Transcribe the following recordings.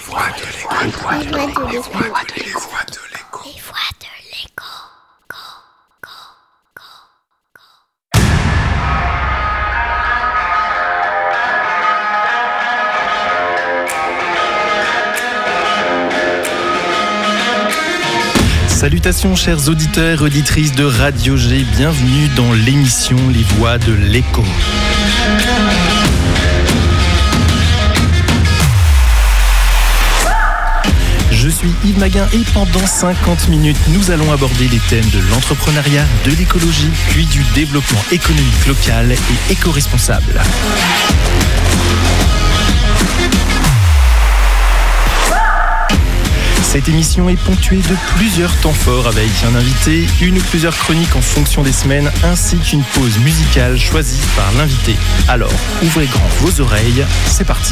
voix de l'écho. Salutations chers auditeurs et auditrices de Radio G, bienvenue dans l'émission Les Voix de l'écho. Je suis Yves Maguin et pendant 50 minutes, nous allons aborder les thèmes de l'entrepreneuriat, de l'écologie, puis du développement économique local et éco-responsable. Cette émission est ponctuée de plusieurs temps forts avec un invité, une ou plusieurs chroniques en fonction des semaines, ainsi qu'une pause musicale choisie par l'invité. Alors, ouvrez grand vos oreilles, c'est parti.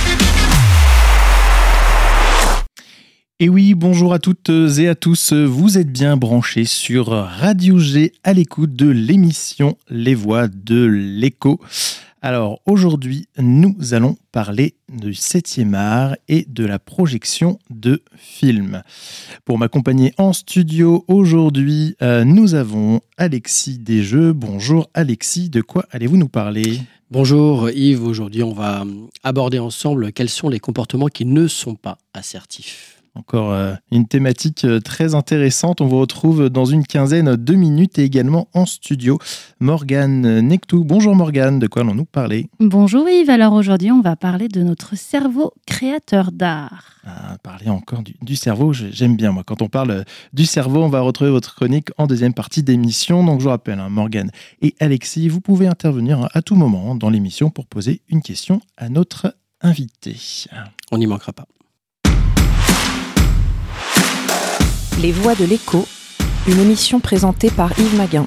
Et oui, bonjour à toutes et à tous, vous êtes bien branchés sur Radio G à l'écoute de l'émission Les Voix de l'écho. Alors aujourd'hui, nous allons parler du 7e art et de la projection de films. Pour m'accompagner en studio aujourd'hui, nous avons Alexis Desjeux. Bonjour Alexis, de quoi allez-vous nous parler ? Bonjour Yves, aujourd'hui on va aborder ensemble quels sont les comportements qui ne sont pas assertifs. Encore une thématique très intéressante. On vous retrouve dans une quinzaine de minutes et également en studio. Morgane Nectou. Bonjour Morgane, de quoi allons-nous parler ? Bonjour Yves, alors aujourd'hui on va parler de notre cerveau créateur d'art. Parler encore du cerveau, j'aime bien moi. Quand on parle du cerveau, on va retrouver votre chronique en deuxième partie d'émission. Donc je vous rappelle, Morgane et Alexis, vous pouvez intervenir à tout moment dans l'émission pour poser une question à notre invité. On n'y manquera pas. Les Voix de l'écho, une émission présentée par Yves Maguin.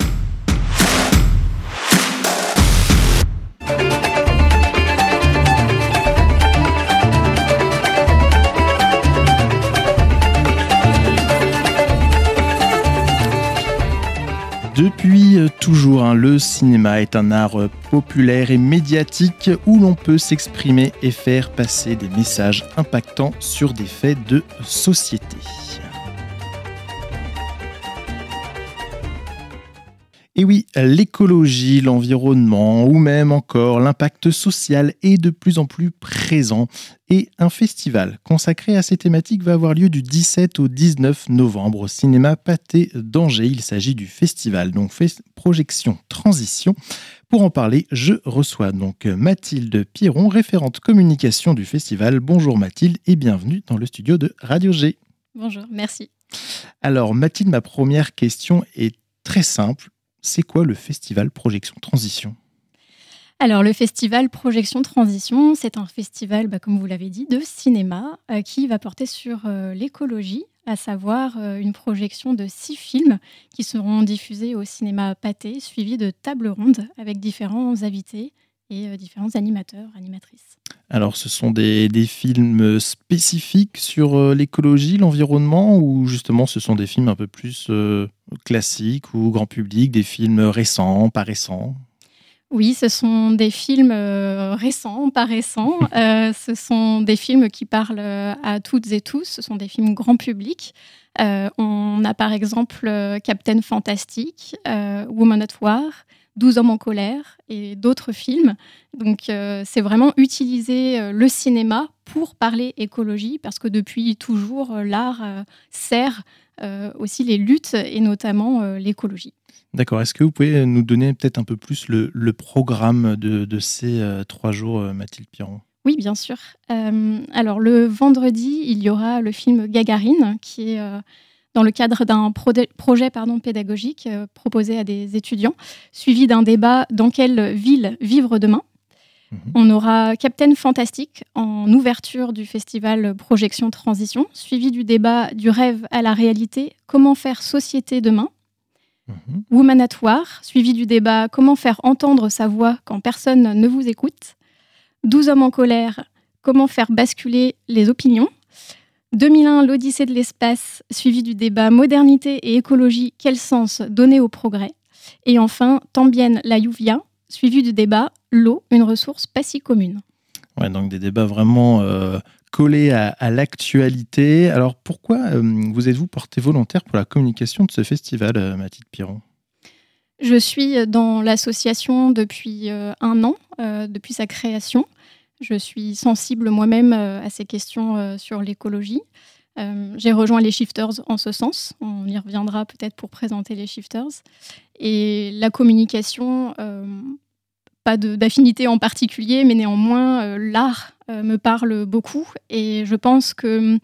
Depuis toujours, le cinéma est un art populaire et médiatique où l'on peut s'exprimer et faire passer des messages impactants sur des faits de société. Et oui, l'écologie, l'environnement ou même encore l'impact social est de plus en plus présent. Et un festival consacré à ces thématiques va avoir lieu du 17 au 19 novembre au cinéma Pathé d'Angers. Il s'agit du festival, donc Projection Transition. Pour en parler, je reçois donc Mathilde Piron, référente communication du festival. Bonjour Mathilde et bienvenue dans le studio de Radio G. Bonjour, merci. Alors Mathilde, ma première question est très simple. C'est quoi le festival Projection Transition ? Alors le festival Projection Transition, c'est un festival, comme vous l'avez dit, de cinéma qui va porter sur l'écologie, à savoir une projection de 6 films qui seront diffusés au cinéma Pathé, suivis de tables rondes avec différents invités et différents animateurs, animatrices. Alors ce sont des films spécifiques sur l'écologie, l'environnement, ou justement ce sont des films un peu plus classiques ou grand public, des films récents, pas récents ? Oui, ce sont des films récents, pas récents. Ce sont des films qui parlent à toutes et tous. Ce sont des films grand public. On a par exemple Captain Fantastic, Woman at War, 12 hommes en colère et d'autres films. Donc c'est vraiment utiliser le cinéma pour parler écologie parce que depuis toujours, l'art sert aussi les luttes et notamment l'écologie. D'accord. Est-ce que vous pouvez nous donner peut-être un peu plus le programme de ces 3 jours, Mathilde Piron ? Oui, bien sûr. Alors le vendredi, il y aura le film Gagarine qui est dans le cadre d'un projet pédagogique proposé à des étudiants, suivi d'un débat « Dans quelle ville vivre demain ?» On aura Captain Fantastic en ouverture du festival Projection Transition, suivi du débat « Du rêve à la réalité, comment faire société demain ?» Woman at War, suivi du débat « Comment faire entendre sa voix quand personne ne vous écoute ?» 12 hommes en colère, comment faire basculer les opinions ? 2001, l'Odyssée de l'espace, suivi du débat modernité et écologie, quel sens donner au progrès ? Et enfin, Tambien la lluvia, suivi du débat l'eau, une ressource pas si commune. Ouais, donc des débats vraiment collé à l'actualité. Alors pourquoi vous êtes-vous porté volontaire pour la communication de ce festival, Mathilde Piron ? Je suis dans l'association depuis 1 an, depuis sa création. Je suis sensible moi-même à ces questions sur l'écologie. J'ai rejoint les Shifters en ce sens. On y reviendra peut-être pour présenter les Shifters. Et la communication, pas d'affinité en particulier, mais néanmoins, l'art me parle beaucoup. Et je pense que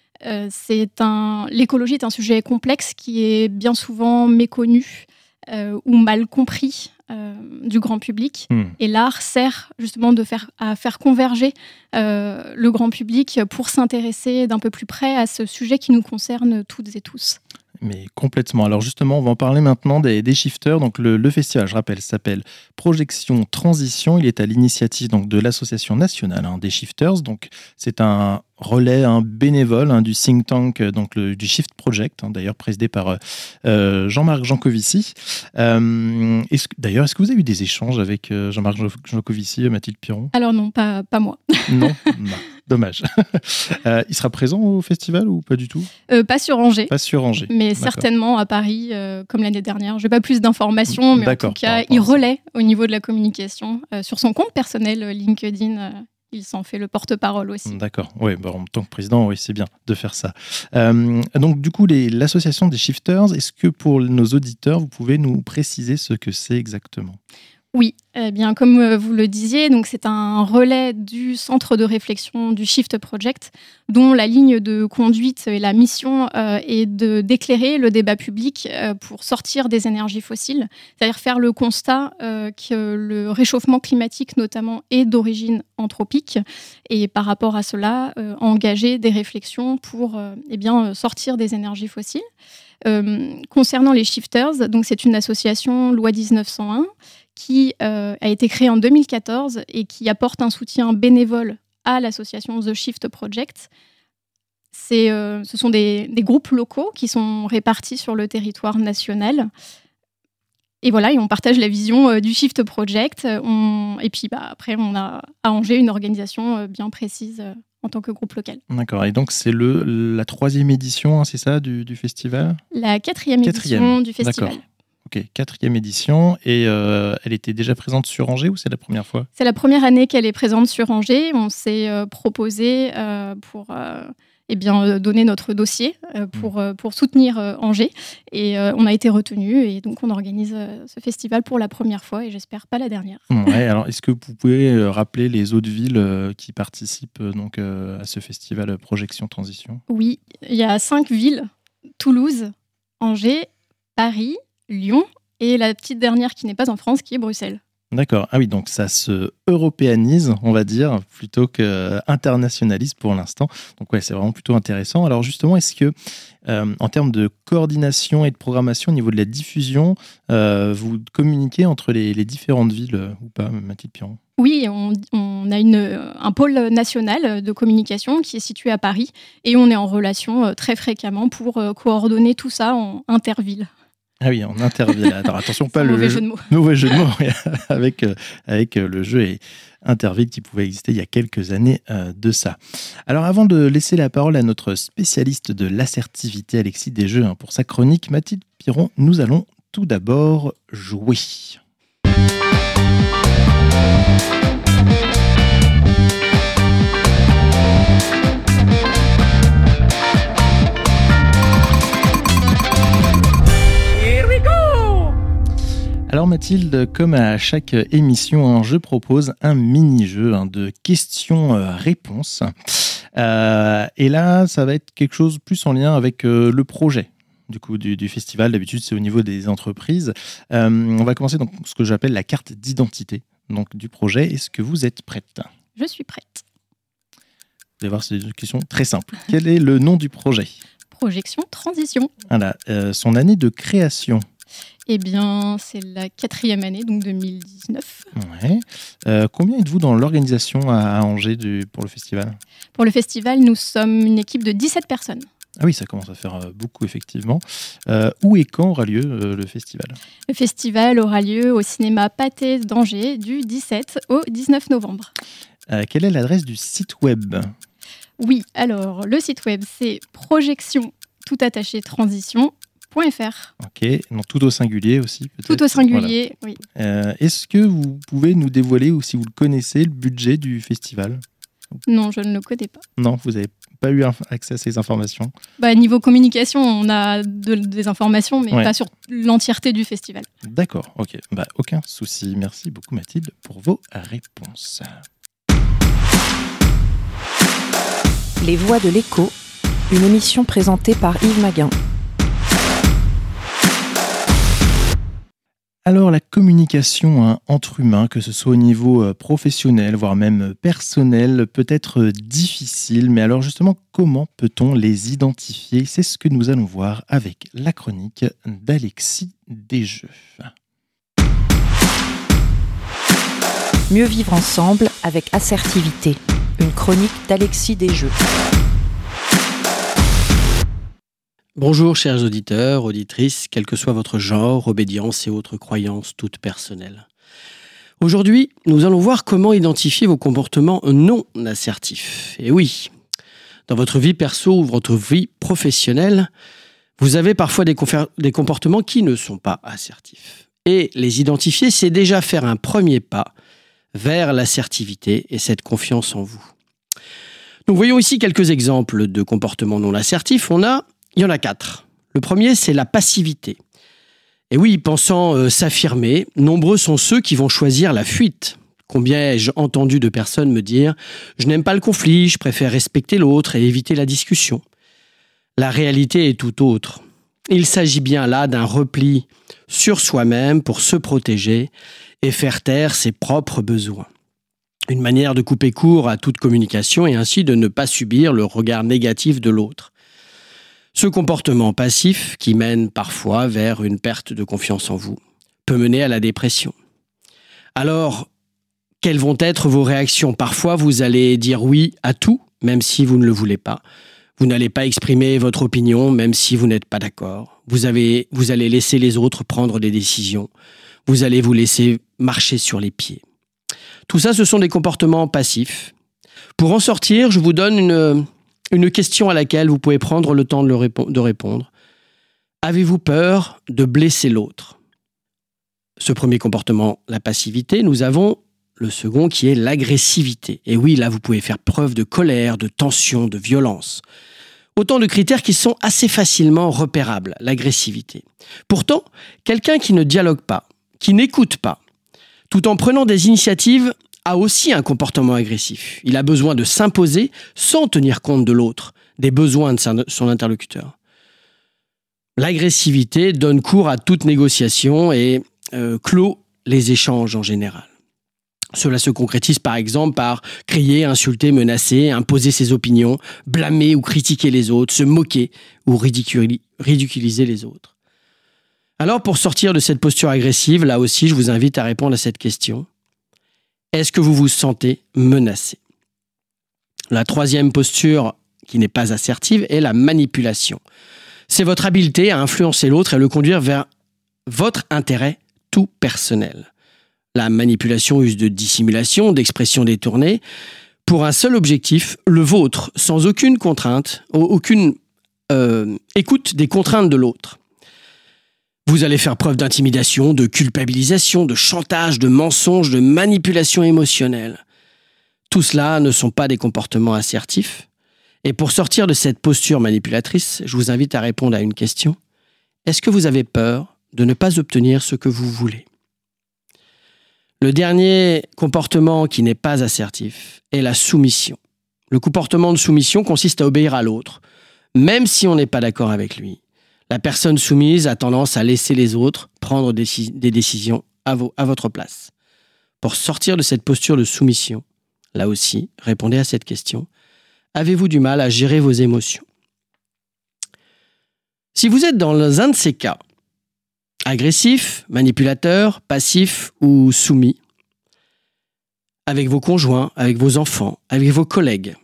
l'écologie est un sujet complexe qui est bien souvent méconnu ou mal compris du grand public. Et l'art sert justement à faire converger le grand public pour s'intéresser d'un peu plus près à ce sujet qui nous concerne toutes et tous. Mais complètement. Alors justement, on va en parler maintenant des Shifters. Donc le festival, je rappelle, s'appelle Projection Transition. Il est à l'initiative donc de l'association nationale des Shifters. Donc c'est un relais bénévole du think tank, donc du Shift Project, d'ailleurs présidé par Jean-Marc Jancovici. D'ailleurs, est-ce que vous avez eu des échanges avec Jean-Marc Jancovici, Mathilde Piron ? Alors non, pas moi. Non, dommage. Il sera présent au festival ou pas du tout ? Pas sur Angers. Pas sur Angers. Mais D'accord. Certainement à Paris, comme l'année dernière. Je n'ai pas plus d'informations, mais D'accord. En tout cas, il relaie au niveau de la communication sur son compte personnel LinkedIn. Il s'en fait le porte-parole aussi. D'accord. Oui, en tant que président, oui, c'est bien de faire ça. Donc, du coup, l'association des Shifters, est-ce que pour nos auditeurs, vous pouvez nous préciser ce que c'est exactement ? Oui, bien comme vous le disiez, donc c'est un relais du centre de réflexion du Shift Project, dont la ligne de conduite et la mission est d'éclairer le débat public pour sortir des énergies fossiles, c'est-à-dire faire le constat que le réchauffement climatique notamment est d'origine anthropique, et par rapport à cela, engager des réflexions pour sortir des énergies fossiles. Concernant les Shifters, donc c'est une association loi 1901 qui a été créée en 2014 et qui apporte un soutien bénévole à l'association The Shift Project. Ce sont des groupes locaux qui sont répartis sur le territoire national. Et voilà, et on partage la vision du Shift Project. Et puis après, on a à Angers une organisation bien précise en tant que groupe local. D'accord, et donc c'est la 3e édition, c'est ça, du festival ? La 4e édition du festival. D'accord. Ok, 4e édition, et elle était déjà présente sur Angers ou c'est la première fois ? C'est la première année qu'elle est présente sur Angers. On s'est proposé pour donner notre dossier pour soutenir Angers, et on a été retenu, et donc on organise ce festival pour la première fois, et j'espère pas la dernière. Ouais, alors est-ce que vous pouvez rappeler les autres villes qui participent donc à ce festival Projection Transition ? Oui, il y a 5 villes: Toulouse, Angers, Paris, Lyon, et la petite dernière qui n'est pas en France, qui est Bruxelles. D'accord. Ah oui, donc ça se européanise, on va dire, plutôt qu'internationalise pour l'instant. Donc ouais, c'est vraiment plutôt intéressant. Alors justement, est-ce que, en termes de coordination et de programmation au niveau de la diffusion, vous communiquez entre les différentes villes ou pas, Mathilde Piron ? Oui, on a un pôle national de communication qui est situé à Paris, et on est en relation très fréquemment pour coordonner tout ça en interville. Ah oui, en interville. Alors attention, pas le mauvais jeu de mots. Mauvais jeu de mots, avec le jeu et interville qui pouvait exister il y a quelques années de ça. Alors avant de laisser la parole à notre spécialiste de l'assertivité, Alexis Desjeux, pour sa chronique, Mathilde Piron, nous allons tout d'abord jouer. Alors Mathilde, comme à chaque émission, je propose un mini-jeu de questions-réponses. Et là, ça va être quelque chose plus en lien avec le projet du festival. D'habitude, c'est au niveau des entreprises. On va commencer donc ce que j'appelle la carte d'identité du projet. Est-ce que vous êtes prête ? Je suis prête. Vous allez voir, c'est une question très simple. Quel est le nom du projet ? Projection Transition. Voilà. Son année de création ? Eh bien, c'est la 4e année, donc 2019. Ouais. Combien êtes-vous dans l'organisation à Angers pour le festival ? Pour le festival, nous sommes une équipe de 17 personnes. Ah oui, ça commence à faire beaucoup, effectivement. Où et quand aura lieu le festival ? Le festival aura lieu au cinéma Pathé d'Angers du 17 au 19 novembre. Quelle est l'adresse du site web ? Oui, alors le site web, c'est projection-transition.fr. Ok, non, tout au singulier aussi, peut-être. Tout au singulier, oui. Est-ce que vous pouvez nous dévoiler, ou si vous le connaissez, le budget du festival ? Non, je ne le connais pas. Non, vous n'avez pas eu accès à ces informations. Niveau communication, on a des informations, mais Ouais. pas sur l'entièreté du festival. D'accord, ok. Aucun souci. Merci beaucoup Mathilde pour vos réponses. Les Voix de l'écho, une émission présentée par Yves Maguin. Alors la communication entre humains, que ce soit au niveau professionnel, voire même personnel, peut être difficile. Mais alors justement, comment peut-on les identifier ? C'est ce que nous allons voir avec la chronique d'Alexis Desjeux. Mieux vivre ensemble avec assertivité. Une chronique d'Alexis Desjeux. Bonjour chers auditeurs, auditrices, quel que soit votre genre, obédience et autres croyances toutes personnelles. Aujourd'hui, nous allons voir comment identifier vos comportements non assertifs. Et oui, dans votre vie perso ou votre vie professionnelle, vous avez parfois des comportements qui ne sont pas assertifs. Et les identifier, c'est déjà faire un premier pas vers l'assertivité et cette confiance en vous. Donc voyons ici quelques exemples de comportements non assertifs. Il y en a 4. Le premier, c'est la passivité. Et oui, pensant s'affirmer, nombreux sont ceux qui vont choisir la fuite. Combien ai-je entendu de personnes me dire « Je n'aime pas le conflit, je préfère respecter l'autre et éviter la discussion ». La réalité est tout autre. Il s'agit bien là d'un repli sur soi-même pour se protéger et faire taire ses propres besoins. Une manière de couper court à toute communication et ainsi de ne pas subir le regard négatif de l'autre. Ce comportement passif, qui mène parfois vers une perte de confiance en vous, peut mener à la dépression. Alors, quelles vont être vos réactions ? Parfois, vous allez dire oui à tout, même si vous ne le voulez pas. Vous n'allez pas exprimer votre opinion, même si vous n'êtes pas d'accord. Vous allez laisser les autres prendre des décisions. Vous allez vous laisser marcher sur les pieds. Tout ça, ce sont des comportements passifs. Pour en sortir, je vous donne une question à laquelle vous pouvez prendre le temps de répondre. Avez-vous peur de blesser l'autre ? Ce premier comportement, la passivité, nous avons le second qui est l'agressivité. Et oui, là, vous pouvez faire preuve de colère, de tension, de violence. Autant de critères qui sont assez facilement repérables, l'agressivité. Pourtant, quelqu'un qui ne dialogue pas, qui n'écoute pas, tout en prenant des initiatives, a aussi un comportement agressif. Il a besoin de s'imposer sans tenir compte de l'autre, des besoins de son interlocuteur. L'agressivité donne cours à toute négociation et clôt les échanges en général. Cela se concrétise par exemple par crier, insulter, menacer, imposer ses opinions, blâmer ou critiquer les autres, se moquer ou ridiculiser les autres. Alors pour sortir de cette posture agressive, là aussi je vous invite à répondre à cette question. Est-ce que vous vous sentez menacé ? La troisième posture qui n'est pas assertive est la manipulation. C'est votre habileté à influencer l'autre et le conduire vers votre intérêt tout personnel. La manipulation use de dissimulation, d'expressions détournées, pour un seul objectif, le vôtre, sans aucune contrainte, aucune écoute des contraintes de l'autre. Vous allez faire preuve d'intimidation, de culpabilisation, de chantage, de mensonge, de manipulation émotionnelle. Tout cela ne sont pas des comportements assertifs. Et pour sortir de cette posture manipulatrice, je vous invite à répondre à une question. Est-ce que vous avez peur de ne pas obtenir ce que vous voulez ? Le dernier comportement qui n'est pas assertif est la soumission. Le comportement de soumission consiste à obéir à l'autre, même si on n'est pas d'accord avec lui. La personne soumise a tendance à laisser les autres prendre des décisions à votre place. Pour sortir de cette posture de soumission, là aussi, répondez à cette question. Avez-vous du mal à gérer vos émotions ? Si vous êtes dans un de ces cas, agressif, manipulateur, passif ou soumis, avec vos conjoints, avec vos enfants, avec vos collègues,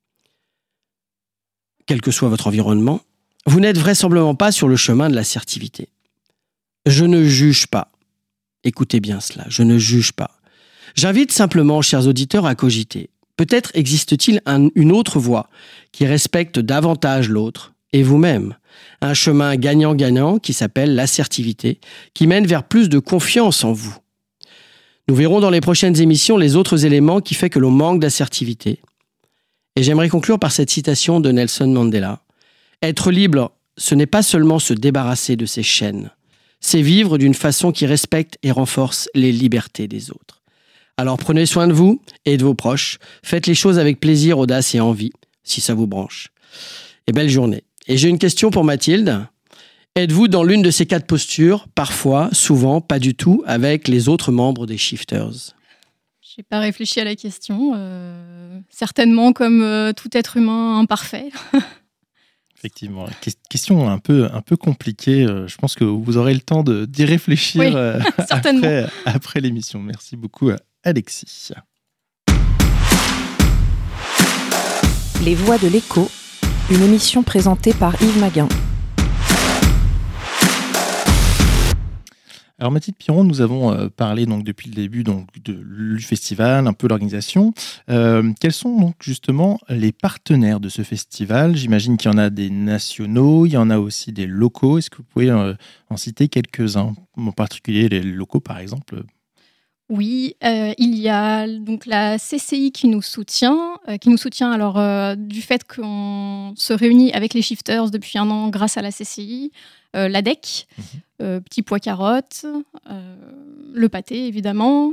quel que soit votre environnement, vous n'êtes vraisemblablement pas sur le chemin de l'assertivité. Je ne juge pas. Écoutez bien cela, je ne juge pas. J'invite simplement, chers auditeurs, à cogiter. Peut-être existe-t-il une autre voie qui respecte davantage l'autre et vous-même. Un chemin gagnant-gagnant qui s'appelle l'assertivité, qui mène vers plus de confiance en vous. Nous verrons dans les prochaines émissions les autres éléments qui font que l'on manque d'assertivité. Et j'aimerais conclure par cette citation de Nelson Mandela. Être libre, ce n'est pas seulement se débarrasser de ses chaînes, c'est vivre d'une façon qui respecte et renforce les libertés des autres. Alors prenez soin de vous et de vos proches, faites les choses avec plaisir, audace et envie, si ça vous branche. Et belle journée. Et j'ai une question pour Mathilde. Êtes-vous dans l'une de ces 4 postures, parfois, souvent, pas du tout, avec les autres membres des Shifters ? Je n'ai pas réfléchi à la question. Certainement comme tout être humain imparfait. Effectivement, question un peu compliquée. Je pense que vous aurez le temps d'y réfléchir après l'émission. Merci beaucoup, Alexis. Les Voix de l'écho, une émission présentée par Yves Maguin. Alors Mathilde Piron, nous avons parlé donc depuis le début du festival, un peu l'organisation. Quels sont donc justement les partenaires de ce festival ? J'imagine qu'il y en a des nationaux, il y en a aussi des locaux. Est-ce que vous pouvez en citer quelques-uns, en particulier les locaux par exemple ? Oui, il y a donc la CCI qui nous soutient alors du fait qu'on se réunit avec les Shifters depuis 1 an grâce à la CCI, l'ADEC, Petit Pois Carotte, le Pâté évidemment,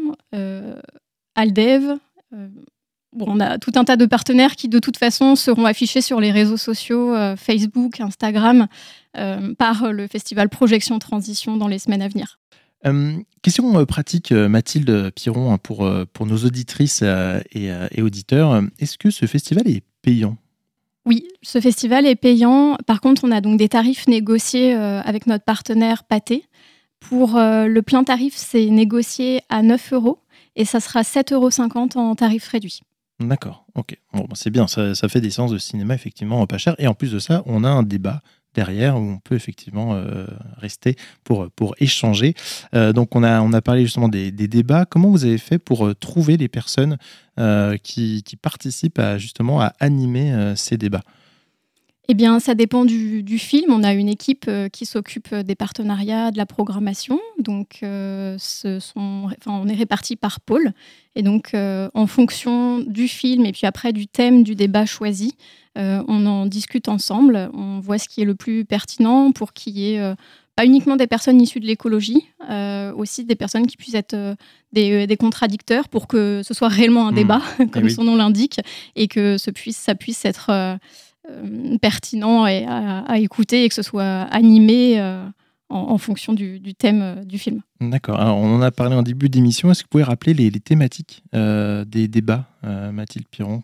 Aldev. On a tout un tas de partenaires qui de toute façon seront affichés sur les réseaux sociaux, Facebook, Instagram, par le festival Projection Transition dans les semaines à venir. Question pratique, Mathilde Piron, pour nos auditrices et auditeurs. Est-ce que ce festival est payant ? Oui, ce festival est payant. Par contre, on a donc des tarifs négociés avec notre partenaire Pâté. Pour le plein tarif, c'est négocié à 9 € et ça sera 7,50 € en tarif réduit. D'accord, ok. Bon, c'est bien, ça fait des séances de cinéma effectivement pas cher. Et en plus de ça, on a un débat derrière où on peut effectivement rester pour échanger. Donc on a parlé justement des débats. Comment vous avez fait pour trouver les personnes qui participent justement à animer ces débats ? Eh bien, ça dépend du film. On a une équipe qui s'occupe des partenariats, de la programmation. Donc, on est répartis par pôle. Et donc, en fonction du film et puis après du thème du débat choisi, on en discute ensemble. On voit ce qui est le plus pertinent pour qu'il y ait pas uniquement des personnes issues de l'écologie, aussi des personnes qui puissent être des contradicteurs pour que ce soit réellement un débat, comme son nom l'indique, et que ça puisse être pertinent et à écouter et que ce soit animé en fonction du thème du film. D'accord. Alors, on en a parlé en début d'émission. Est-ce que vous pouvez rappeler les thématiques des débats, Mathilde Piron,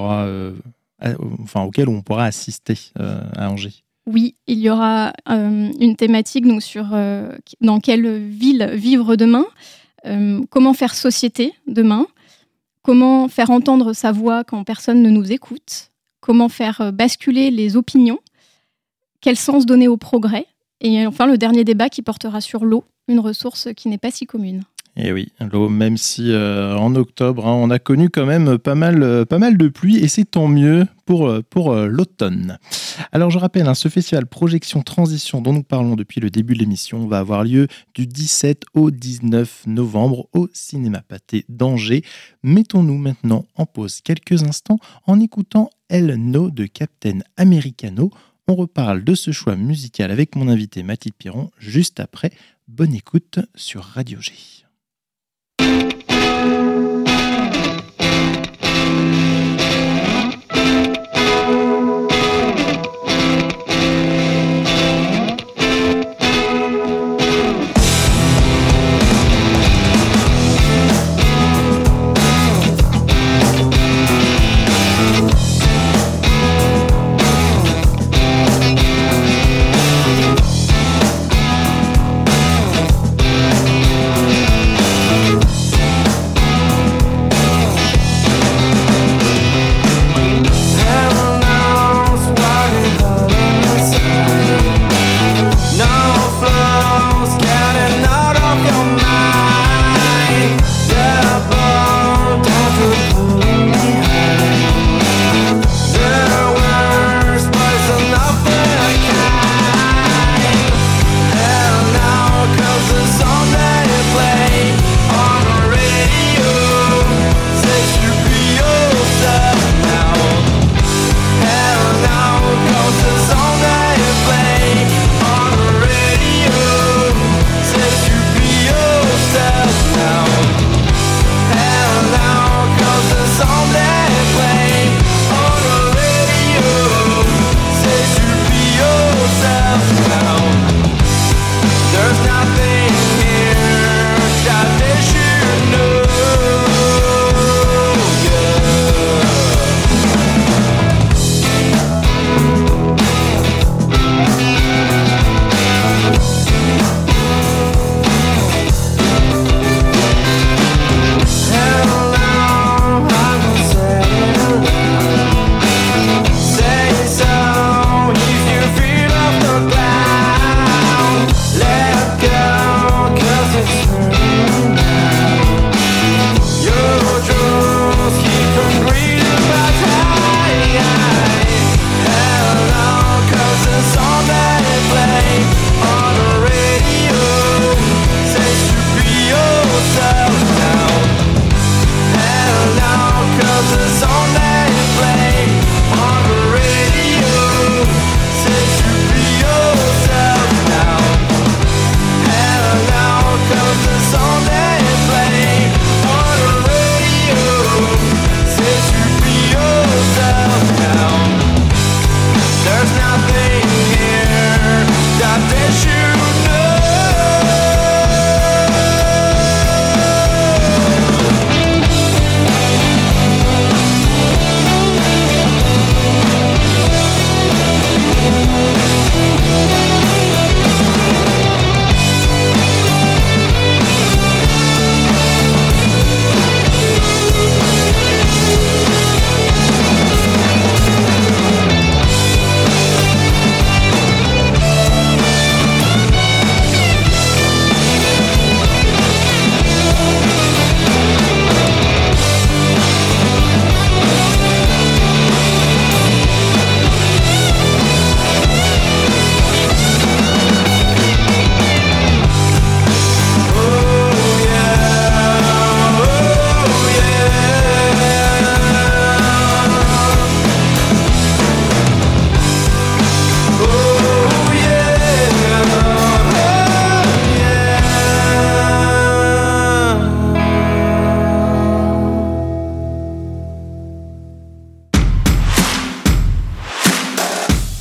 auxquels on pourra assister à Angers ? Oui, il y aura une thématique donc, sur dans quelle ville vivre demain, comment faire société demain, comment faire entendre sa voix quand personne ne nous écoute, comment faire basculer les opinions, quel sens donner au progrès, et enfin le dernier débat qui portera sur l'eau, une ressource qui n'est pas si commune. Et oui, l'eau, même si en octobre, on a connu quand même pas mal de pluie, et c'est tant mieux pour l'automne. Alors je rappelle, ce festival Projection Transition dont nous parlons depuis le début de l'émission va avoir lieu du 17 au 19 novembre au Cinéma Pâté d'Angers. Mettons-nous maintenant en pause quelques instants en écoutant El No de Captain Americano. On reparle de ce choix musical avec mon invité Mathilde Piron juste après. Bonne écoute sur Radio G.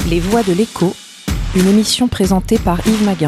Les Voix de l'écho, une émission présentée par Yves Maguin.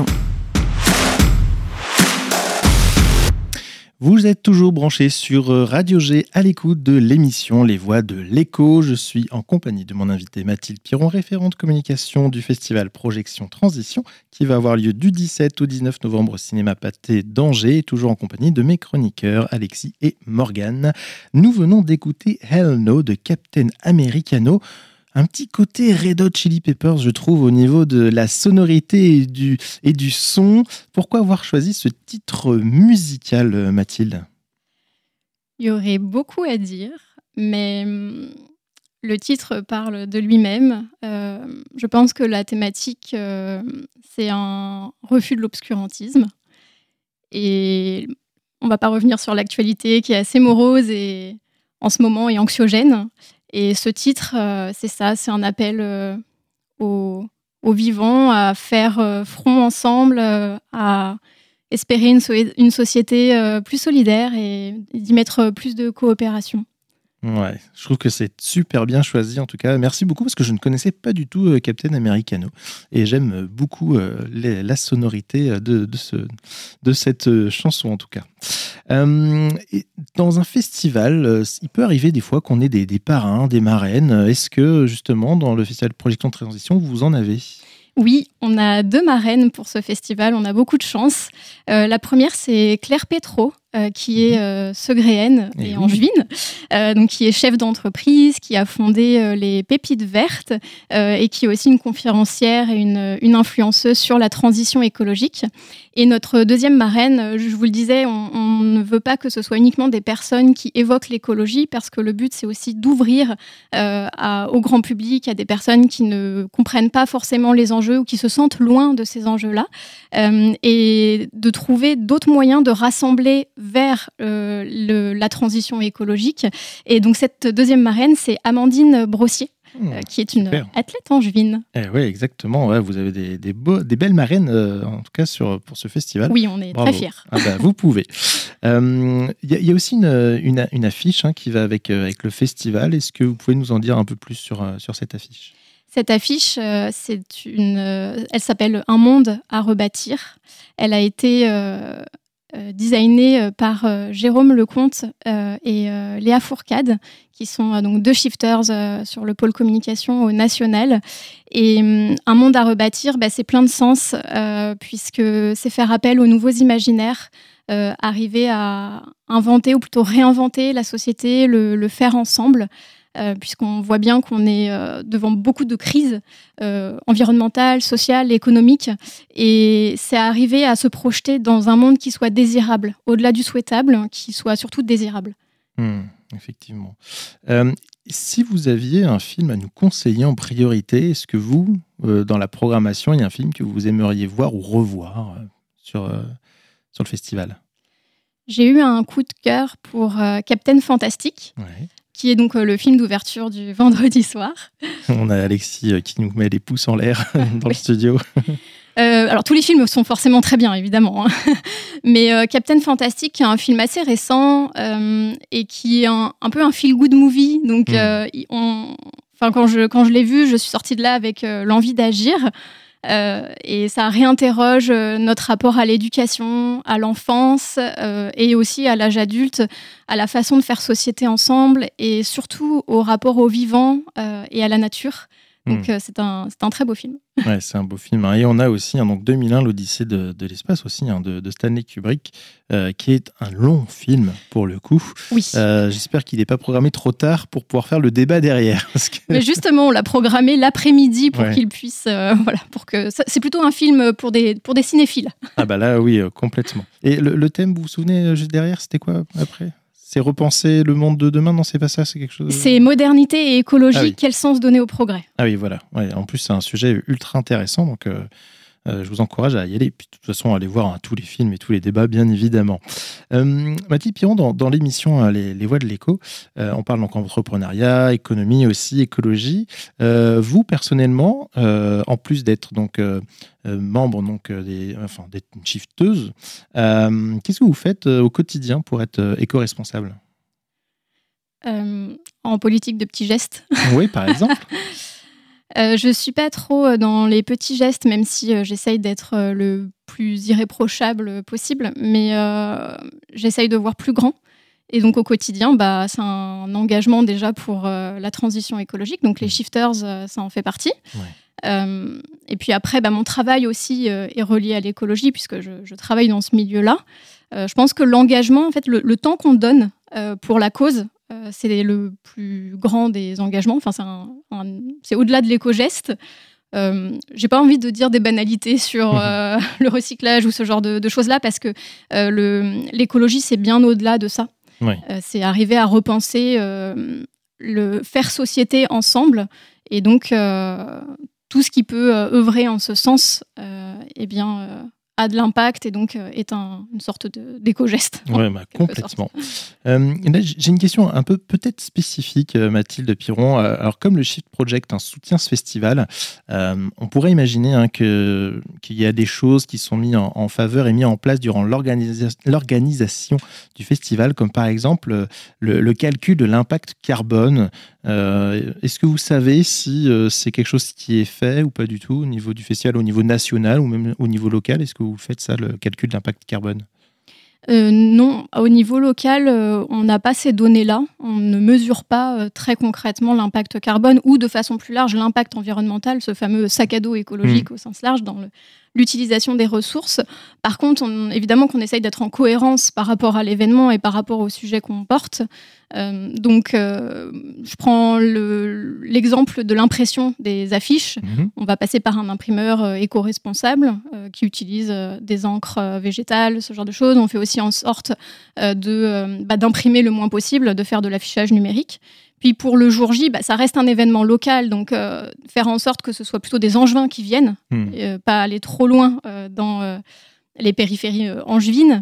Vous êtes toujours branchés sur Radio G à l'écoute de l'émission Les Voix de l'écho. Je suis en compagnie de mon invité Mathilde Piron, référente communication du festival Projection Transition qui va avoir lieu du 17 au 19 novembre au cinéma Pathé d'Angers, toujours en compagnie de mes chroniqueurs Alexis et Morgane. Nous venons d'écouter Hell No de Captain Americano. Un petit côté Red Hot Chili Peppers, je trouve, au niveau de la sonorité et du son. Pourquoi avoir choisi ce titre musical, Mathilde ? Il y aurait beaucoup à dire, mais le titre parle de lui-même. Je pense que la thématique, c'est un refus de l'obscurantisme. Et on ne va pas revenir sur l'actualité qui est assez morose et en ce moment et anxiogène. Et ce titre, c'est ça, c'est un appel aux vivants à faire front ensemble, à espérer une société plus solidaire et d'y mettre plus de coopération. Ouais, je trouve que c'est super bien choisi en tout cas. Merci beaucoup parce que je ne connaissais pas du tout Captain Americano et j'aime beaucoup la sonorité de cette chanson en tout cas. Et dans un festival, il peut arriver des fois qu'on ait des parrains, des marraines. Est-ce que justement dans le festival Projection Transition, vous en avez ? Oui, on a 2 marraines pour ce festival, on a beaucoup de chance. La première, c'est Claire Pétro, qui est segréenne et angevine, donc qui est chef d'entreprise, qui a fondé les Pépites Vertes et qui est aussi une conférencière et une influenceuse sur la transition écologique. Et notre deuxième marraine, je vous le disais, on ne veut pas que ce soit uniquement des personnes qui évoquent l'écologie parce que le but, c'est aussi d'ouvrir au grand public, à des personnes qui ne comprennent pas forcément les enjeux ou qui se sentent loin de ces enjeux-là et de trouver d'autres moyens de rassembler vers la transition écologique. Et donc, cette deuxième marraine, c'est Amandine Brossier, qui est une athlète angevine. Oui, exactement. Ouais, vous avez des belles marraines, en tout cas, pour ce festival. Oui, on est très fiers. Vous pouvez. Il y a aussi une affiche qui va avec le festival. Est-ce que vous pouvez nous en dire un peu plus sur cette affiche ? Cette affiche, elle s'appelle « Un monde à rebâtir ». Elle a été designée par Jérôme Lecomte et Léa Fourcade, qui sont donc 2 shifters sur le pôle communication au national. Et un monde à rebâtir, c'est plein de sens, puisque c'est faire appel aux nouveaux imaginaires, arriver à inventer ou plutôt réinventer la société, le faire ensemble. Puisqu'on voit bien qu'on est devant beaucoup de crises environnementales, sociales, économiques. Et c'est arriver à se projeter dans un monde qui soit désirable, au-delà du souhaitable, qui soit surtout désirable. Effectivement. Si vous aviez un film à nous conseiller en priorité, est-ce que vous, dans la programmation, il y a un film que vous aimeriez voir ou revoir sur le festival ? J'ai eu un coup de cœur pour Captain Fantastic. Ouais. Qui est donc le film d'ouverture du vendredi soir. On a Alexis qui nous met les pouces en l'air dans le studio. Alors, tous les films sont forcément très bien, évidemment. Mais Captain Fantastic est un film assez récent et qui est un peu un feel-good movie. Donc, quand je l'ai vu, je suis sortie de là avec l'envie d'agir. Et ça réinterroge notre rapport à l'éducation, à l'enfance et aussi à l'âge adulte, à la façon de faire société ensemble et surtout au rapport au vivant et à la nature. Donc c'est un très beau film. Ouais, c'est un beau film. Et on a aussi donc 2001, l'Odyssée de l'espace aussi, de Stanley Kubrick, qui est un long film pour le coup. Oui. J'espère qu'il n'est pas programmé trop tard pour pouvoir faire le débat derrière. Parce que... Mais justement, on l'a programmé l'après-midi pour qu'il puisse... pour que c'est plutôt un film pour des cinéphiles. Ah bah là, oui, complètement. Et le thème, vous vous souvenez, juste derrière, c'était quoi après ? C'est repenser le monde de demain ? Non, c'est pas ça, c'est quelque chose... C'est modernité et écologie, quel sens donner au progrès ? Ah oui, voilà. Ouais, en plus, c'est un sujet ultra intéressant, donc je vous encourage à y aller. Et puis, de toute façon, allez voir tous les films et tous les débats, bien évidemment. Mathilde Piron, dans l'émission Les Voix de l'écho, on parle donc entrepreneuriat, économie aussi, écologie. Vous, personnellement, en plus d'être donc membre d'être une shifteuse, qu'est-ce que vous faites au quotidien pour être éco-responsable ? En politique de petits gestes. Oui, par exemple. Je suis pas trop dans les petits gestes, même si j'essaye d'être le plus irréprochable possible, mais j'essaye de voir plus grand. Et donc au quotidien, c'est un engagement déjà pour la transition écologique. Donc les shifters, ça en fait partie. Ouais. Et puis après, mon travail aussi est relié à l'écologie, puisque je travaille dans ce milieu-là. Je pense que l'engagement, en fait, le temps qu'on donne pour la cause, c'est le plus grand des engagements. Enfin, c'est au-delà de l'éco-geste. J'ai pas envie de dire des banalités sur le recyclage ou ce genre de choses-là, parce que l'écologie, c'est bien au-delà de ça. Ouais. C'est arriver à repenser le faire société ensemble, et donc tout ce qui peut œuvrer en ce sens a de l'impact, et donc est une sorte d'éco-geste. Oui, complètement. Là, j'ai une question un peu peut-être spécifique, Mathilde Piron. Alors, comme le Shift Project soutient ce festival, on pourrait imaginer qu'il y a des choses qui sont mises en faveur et mises en place durant l'organisation du festival, comme par exemple le calcul de l'impact carbone. Est-ce que vous savez si c'est quelque chose qui est fait ou pas du tout au niveau du festival, au niveau national ou même au niveau local? Est-ce que vous faites ça, le calcul d'impact carbone? Non, au niveau local, on n'a pas ces données-là. On ne mesure pas très concrètement l'impact carbone ou de façon plus large l'impact environnemental, ce fameux sac à dos écologique au sens large dans l'utilisation des ressources. Par contre, évidemment qu'on essaye d'être en cohérence par rapport à l'événement et par rapport au sujet qu'on porte. Donc, je prends l'exemple de l'impression des affiches. On va passer par un imprimeur éco-responsable qui utilise des encres végétales, ce genre de choses. On fait aussi en sorte d'imprimer le moins possible, de faire de l'affichage numérique. Puis pour le jour J, ça reste un événement local, donc faire en sorte que ce soit plutôt des Angevins qui viennent, pas aller trop loin dans les périphéries angevines.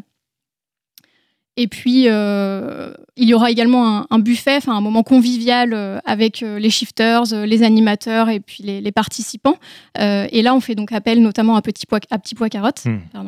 Et puis, il y aura également un buffet, un moment convivial avec les shifters, les animateurs et puis les participants. Et là, on fait donc appel notamment à Petit Pois Carotte.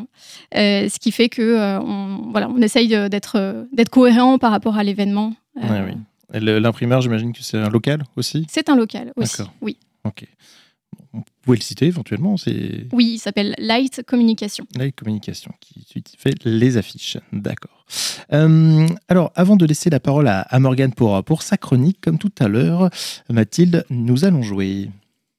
Ce qui fait qu'on essaye d'être cohérent par rapport à l'événement. Oui. Et l'imprimeur, j'imagine que c'est un local aussi ? C'est un local aussi, D'accord. Oui. Ok. Vous pouvez le citer éventuellement, Oui, il s'appelle Light Communication. Light Communication, qui fait les affiches. D'accord. Alors, avant de laisser la parole à Morgane pour sa chronique, comme tout à l'heure, Mathilde, nous allons jouer.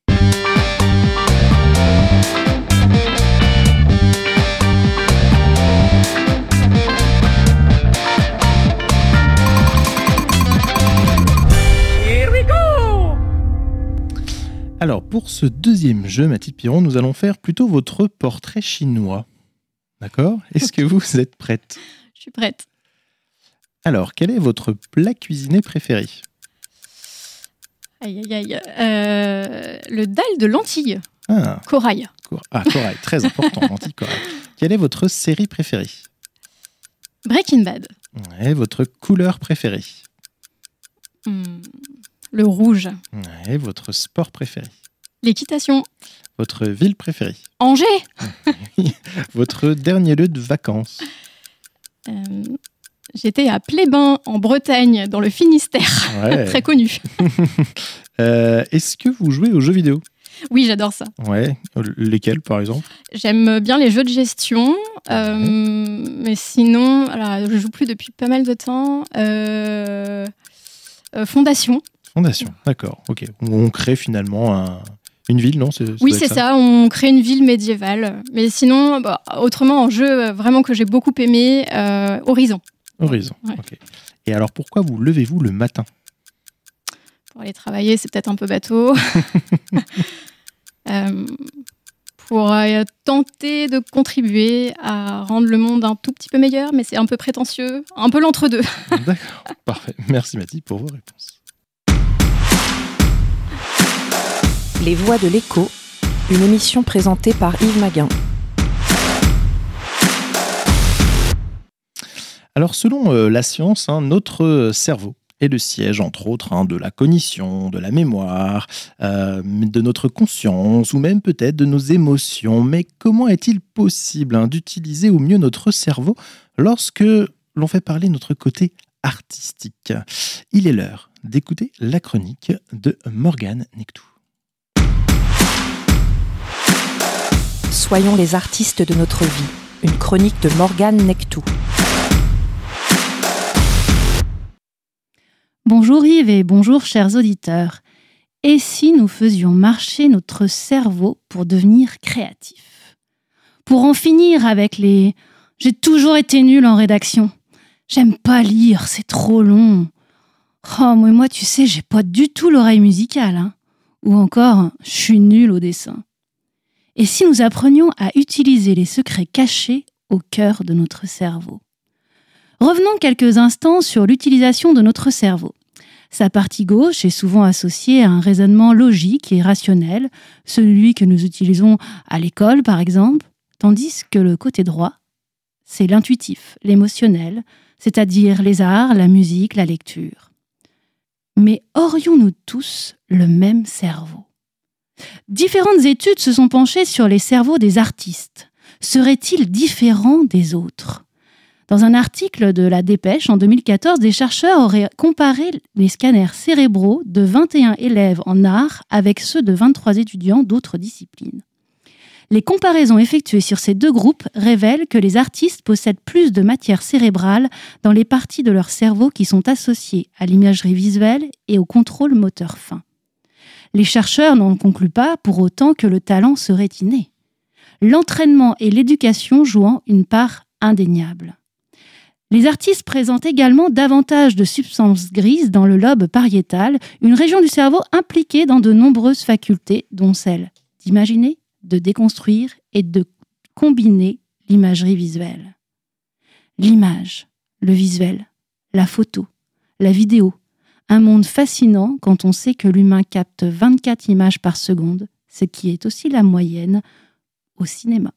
Alors, pour ce deuxième jeu, Mathilde Piron, nous allons faire plutôt votre portrait chinois. D'accord ? Est-ce que vous êtes prête ? Je suis prête. Alors, quel est votre plat cuisiné préféré ? Aïe. Le dalle de lentilles. Corail. Corail, très important, lentilles corail. Quelle est votre série préférée ? Breaking Bad. Ouais, votre couleur préférée ? Le rouge. Et votre sport préféré ? L'équitation. Votre ville préférée ? Angers. Votre dernier lieu de vacances ? J'étais à Plébin, en Bretagne, dans le Finistère. Ouais. Très connu. Est-ce que vous jouez aux jeux vidéo ? Oui, j'adore ça. Ouais. Lesquels, par exemple ? J'aime bien les jeux de gestion. Mais sinon, alors, je joue plus depuis pas mal de temps. Fondation, d'accord. Ok. On crée finalement une ville, non ? Oui, c'est ça. On crée une ville médiévale. Mais sinon, autrement, en jeu vraiment que j'ai beaucoup aimé, Horizon. Horizon, ouais. Ok. Et alors, pourquoi vous levez-vous le matin ? Pour aller travailler, c'est peut-être un peu bateau. Pour tenter de contribuer à rendre le monde un tout petit peu meilleur, mais c'est un peu prétentieux, un peu l'entre-deux. D'accord, parfait. Merci Mathilde pour vos réponses. Les Voix de l'écho, une émission présentée par Yves Maguin. Alors selon la science, notre cerveau est le siège, entre autres, de la cognition, de la mémoire, de notre conscience ou même peut-être de nos émotions. Mais comment est-il possible d'utiliser au mieux notre cerveau lorsque l'on fait parler notre côté artistique ? Il est l'heure d'écouter la chronique de Morgane Nectou. Soyons les artistes de notre vie. Une chronique de Morgane Nectou. Bonjour Yves et bonjour chers auditeurs. Et si nous faisions marcher notre cerveau pour devenir créatifs ? Pour en finir avec les « j'ai toujours été nul en rédaction »,« j'aime pas lire, c'est trop long »,« oh mais moi tu sais j'ai pas du tout l'oreille musicale », hein. Ou encore « je suis nul au dessin ». Et si nous apprenions à utiliser les secrets cachés au cœur de notre cerveau ? Revenons quelques instants sur l'utilisation de notre cerveau. Sa partie gauche est souvent associée à un raisonnement logique et rationnel, celui que nous utilisons à l'école par exemple, tandis que le côté droit, c'est l'intuitif, l'émotionnel, c'est-à-dire les arts, la musique, la lecture. Mais aurions-nous tous le même cerveau ? Différentes études se sont penchées sur les cerveaux des artistes. Seraient-ils différents des autres ? Dans un article de La Dépêche en 2014, des chercheurs auraient comparé les scanners cérébraux de 21 élèves en art avec ceux de 23 étudiants d'autres disciplines. Les comparaisons effectuées sur ces deux groupes révèlent que les artistes possèdent plus de matière cérébrale dans les parties de leur cerveau qui sont associées à l'imagerie visuelle et au contrôle moteur fin. Les chercheurs n'en concluent pas pour autant que le talent serait inné. L'entraînement et l'éducation jouant une part indéniable. Les artistes présentent également davantage de substances grises dans le lobe pariétal, une région du cerveau impliquée dans de nombreuses facultés, dont celle d'imaginer, de déconstruire et de combiner l'imagerie visuelle. L'image, le visuel, la photo, la vidéo, un monde fascinant quand on sait que l'humain capte 24 images par seconde, ce qui est aussi la moyenne au cinéma.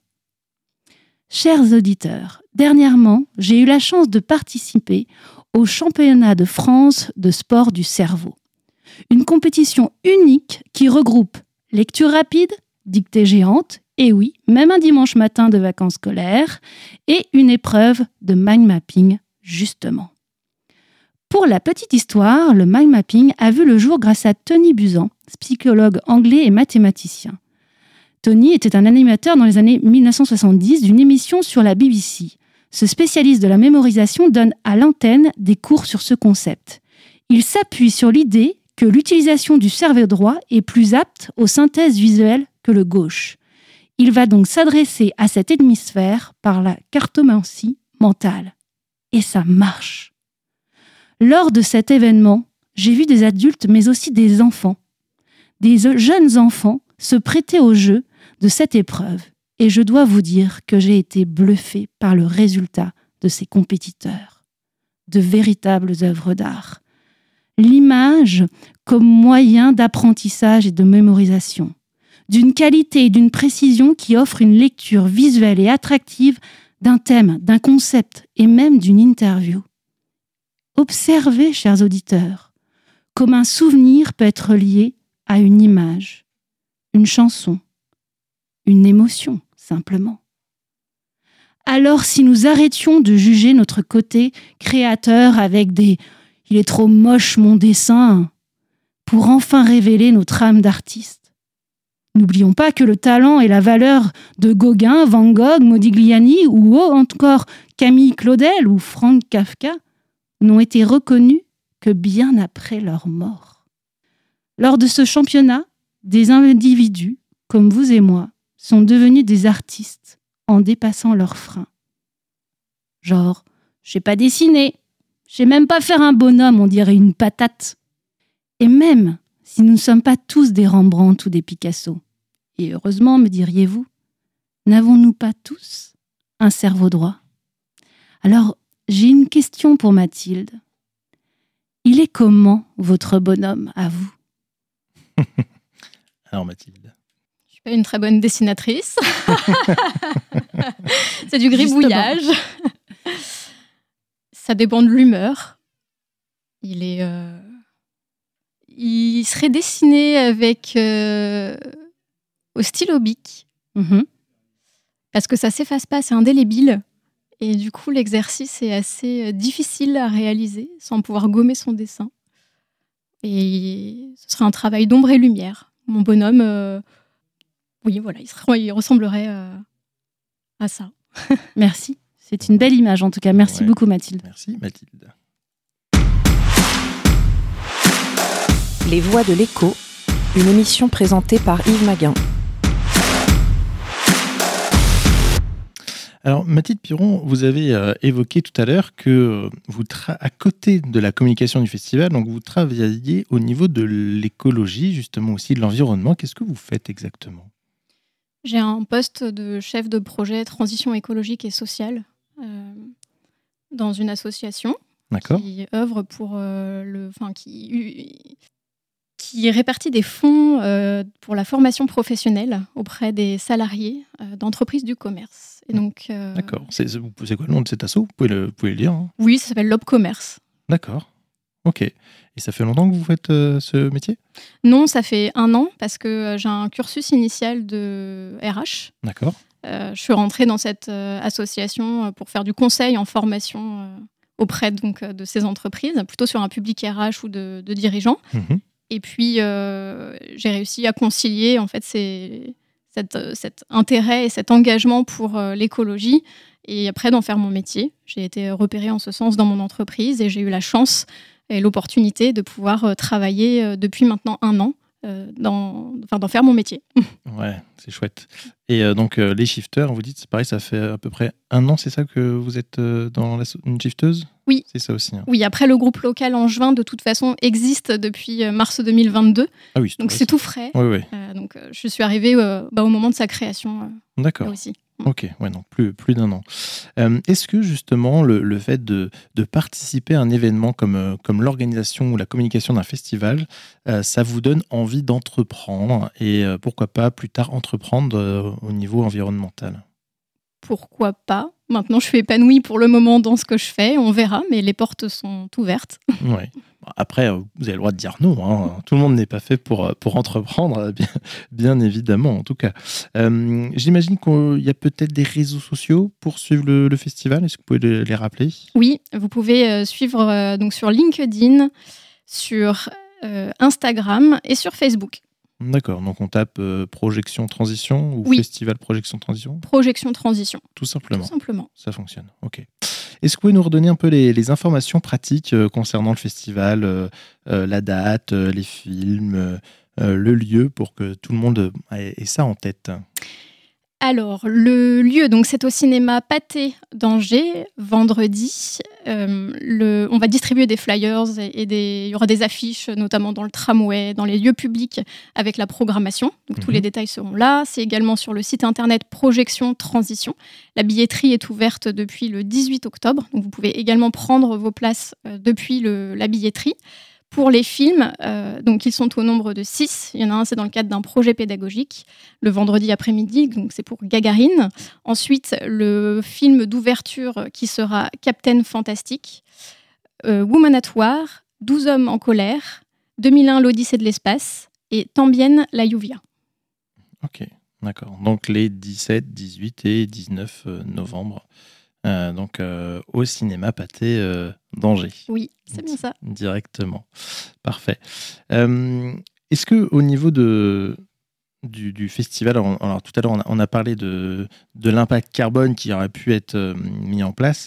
Chers auditeurs, dernièrement, j'ai eu la chance de participer au championnat de France de sport du cerveau. Une compétition unique qui regroupe lecture rapide, dictée géante, et oui, même un dimanche matin de vacances scolaires, et une épreuve de mind mapping, justement. Pour la petite histoire, le mind mapping a vu le jour grâce à Tony Buzan, psychologue anglais et mathématicien. Tony était un animateur dans les années 1970 d'une émission sur la BBC. Ce spécialiste de la mémorisation donne à l'antenne des cours sur ce concept. Il s'appuie sur l'idée que l'utilisation du cerveau droit est plus apte aux synthèses visuelles que le gauche. Il va donc s'adresser à cet hémisphère par la cartomancie mentale. Et ça marche. Lors de cet événement, j'ai vu des adultes mais aussi des enfants, des jeunes enfants se prêter au jeu de cette épreuve. Et je dois vous dire que j'ai été bluffée par le résultat de ces compétiteurs. De véritables œuvres d'art. L'image comme moyen d'apprentissage et de mémorisation. D'une qualité et d'une précision qui offre une lecture visuelle et attractive d'un thème, d'un concept et même d'une interview. Observez, chers auditeurs, comme un souvenir peut être lié à une image, une chanson, une émotion, simplement. Alors, si nous arrêtions de juger notre côté créateur avec des « il est trop moche mon dessin » pour enfin révéler notre âme d'artiste. N'oublions pas que le talent et la valeur de Gauguin, Van Gogh, Modigliani ou encore Camille Claudel ou Franz Kafka n'ont été reconnus que bien après leur mort. Lors de ce championnat, des individus, comme vous et moi, sont devenus des artistes en dépassant leurs freins. Genre, je sais pas dessiner, je sais même pas faire un bonhomme, on dirait une patate. Et même si nous ne sommes pas tous des Rembrandt ou des Picasso, et heureusement, me diriez-vous, n'avons-nous pas tous un cerveau droit ? Alors, j'ai une question pour Mathilde. Il est comment votre bonhomme à vous ? Alors Mathilde. Je suis pas une très bonne dessinatrice. C'est du gribouillage. Ça dépend de l'humeur. Il serait dessiné avec au stylo bic. Parce que ça s'efface pas, c'est indélébile. Et du coup, l'exercice est assez difficile à réaliser sans pouvoir gommer son dessin. Et ce serait un travail d'ombre et lumière. Mon bonhomme, Oui, voilà, il ressemblerait à ça. Merci. C'est une belle image, en tout cas. Merci beaucoup, Mathilde. Merci, Mathilde. Les Voix de l'écho, une émission présentée par Yves Maguin. Alors, Mathilde Piron, vous avez évoqué tout à l'heure que à côté de la communication du festival, donc vous travailliez au niveau de l'écologie, justement aussi de l'environnement. Qu'est-ce que vous faites exactement ? J'ai un poste de chef de projet transition écologique et sociale dans une association qui œuvre pour qui répartit des fonds pour la formation professionnelle auprès des salariés d'entreprises du commerce. Et donc, D'accord. C'est quoi le nom de cet asso ? Vous pouvez le dire, hein ? Oui, ça s'appelle l'Obcommerce. D'accord. Ok. Et ça fait longtemps que vous faites ce métier ? Non, ça fait 1 an parce que j'ai un cursus initial de RH. D'accord. Je suis rentrée dans cette association pour faire du conseil en formation auprès donc, de ces entreprises, plutôt sur un public RH ou de dirigeants. Mmh. Et puis, j'ai réussi à concilier en fait, cet intérêt et cet engagement pour l'écologie et après d'en faire mon métier. J'ai été repérée en ce sens dans mon entreprise et j'ai eu la chance et l'opportunité de pouvoir travailler depuis maintenant 1 an d'en faire mon métier. Ouais, c'est chouette. Et donc, les shifters, vous dites, c'est pareil, ça fait à peu près 1 an, c'est ça que vous êtes dans une shifteuse ? Oui. C'est ça aussi. Hein. Oui, après, le groupe local Angevin, de toute façon, existe depuis mars 2022. Ah oui, donc, c'est tout frais. Oui. Donc, je suis arrivée au moment de sa création. D'accord. Là aussi. Ok, ouais, non, plus d'1 an. Est-ce que justement le fait de participer à un événement comme l'organisation ou la communication d'un festival, ça vous donne envie d'entreprendre et pourquoi pas plus tard entreprendre au niveau environnemental ? Pourquoi pas ? Maintenant, je suis épanouie pour le moment dans ce que je fais. On verra, mais les portes sont ouvertes. Ouais. Après, vous avez le droit de dire non. Hein. Tout le monde n'est pas fait pour entreprendre, bien évidemment, en tout cas. J'imagine qu'il y a peut-être des réseaux sociaux pour suivre le festival. Est-ce que vous pouvez les rappeler ? Oui, vous pouvez suivre donc sur LinkedIn, sur Instagram et sur Facebook. D'accord, donc on tape Projection Transition ou Festival Projection Transition ? Projection Transition. Tout simplement. Tout simplement. Ça fonctionne, ok. Est-ce que vous pouvez nous redonner un peu les informations pratiques concernant le festival, la date, les films, le lieu, pour que tout le monde ait ça en tête ? Alors, le lieu, donc c'est au cinéma Pathé d'Angers, vendredi. On va distribuer des flyers il y aura des affiches, notamment dans le tramway, dans les lieux publics, avec la programmation. Donc, tous les détails seront là. C'est également sur le site internet Projection Transition. La billetterie est ouverte depuis le 18 octobre. Donc, vous pouvez également prendre vos places depuis la billetterie. Pour les films, donc ils sont au nombre de 6. Il y en a un, c'est dans le cadre d'un projet pédagogique, le vendredi après-midi, donc c'est pour Gagarine. Ensuite, le film d'ouverture qui sera Captain Fantastic, Woman at War, 12 hommes en colère, 2001 l'Odyssée de l'espace et También la lluvia. Ok, d'accord. Donc les 17, 18 et 19 novembre. Donc au cinéma Pathé d'Angers. Oui, c'est bien ça. Directement. Parfait. Est-ce qu'au niveau du festival, alors tout à l'heure on a parlé de l'impact carbone qui aurait pu être mis en place.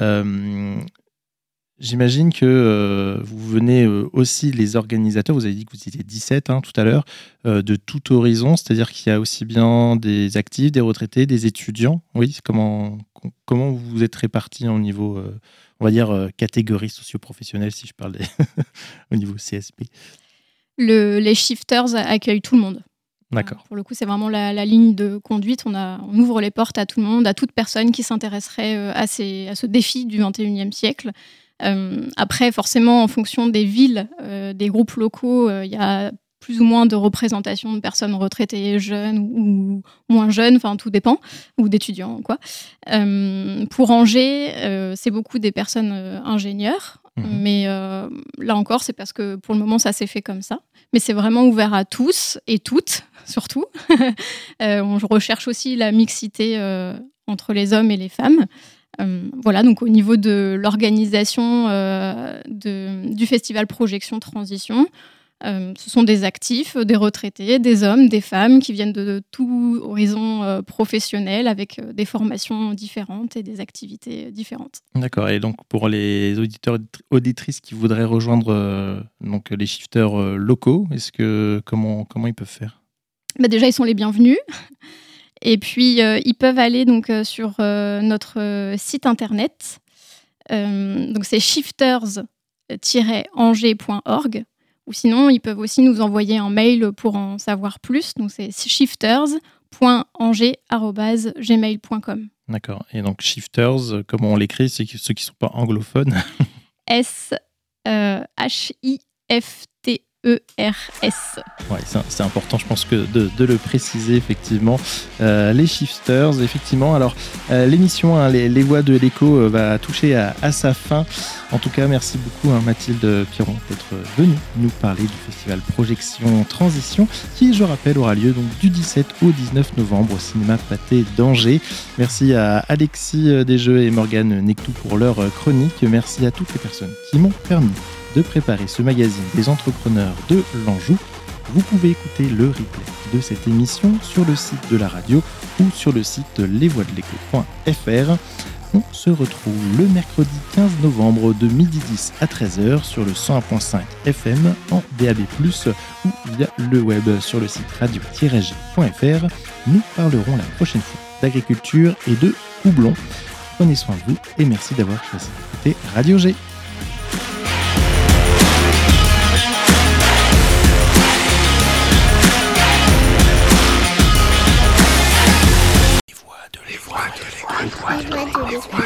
J'imagine que vous venez aussi, les organisateurs, vous avez dit que vous étiez 17 tout à l'heure, de tout horizon, c'est-à-dire qu'il y a aussi bien des actifs, des retraités, des étudiants. Oui, comment vous êtes répartis au niveau, on va dire, catégorie socio-professionnelle, si je parle au niveau CSP. Les shifters accueillent tout le monde. D'accord. Pour le coup, c'est vraiment la ligne de conduite. On ouvre les portes à tout le monde, à toute personne qui s'intéresserait à ce défi du 21e siècle. Après, forcément, en fonction des villes, des groupes locaux, il y a plus ou moins de représentation de personnes retraitées, jeunes ou moins jeunes, enfin tout dépend, ou d'étudiants, quoi. Pour Angers, c'est beaucoup des personnes ingénieurs, mais là encore, c'est parce que pour le moment, ça s'est fait comme ça. Mais c'est vraiment ouvert à tous et toutes, surtout. On recherche aussi la mixité entre les hommes et les femmes. Voilà, donc au niveau de l'organisation du festival Projection Transition, Ce sont des actifs, des retraités, des hommes, des femmes qui viennent de tout horizon professionnel avec des formations différentes et des activités différentes. D'accord. Et donc, pour les auditeurs auditrices qui voudraient rejoindre donc les shifters locaux, comment ils peuvent faire ? Déjà, ils sont les bienvenus. Et puis, ils peuvent aller donc, sur notre site internet. Donc, c'est shifters-angers.org. Ou sinon, ils peuvent aussi nous envoyer un mail pour en savoir plus. Donc, c'est shifters.angers@gmail.com. D'accord. Et donc, shifters, comment on l'écrit, c'est ceux qui ne sont pas anglophones. SHIFTERS. Ouais, c'est important, je pense, de le préciser, effectivement. Les shifters, effectivement. Alors, l'émission, les voix de l'écho, va toucher à sa fin. En tout cas, merci beaucoup, Mathilde Piron, d'être venue nous parler du festival Projection Transition, qui, je rappelle, aura lieu donc du 17 au 19 novembre au cinéma Pathé d'Angers. Merci à Alexis Desjeux et Morgane Nectou pour leur chronique. Merci à toutes les personnes qui m'ont permis de préparer ce magazine des entrepreneurs de l'Anjou. Vous pouvez écouter le replay de cette émission sur le site de la radio ou sur le site lesvoixdelécho.fr. On se retrouve le mercredi 15 novembre de 12h10 à 13h sur le 101.5 FM en DAB+, ou via le web sur le site radio-g.fr. Nous parlerons la prochaine fois d'agriculture et de houblon. Prenez soin de vous et merci d'avoir choisi d'écouter Radio G. Les voix de l'écho.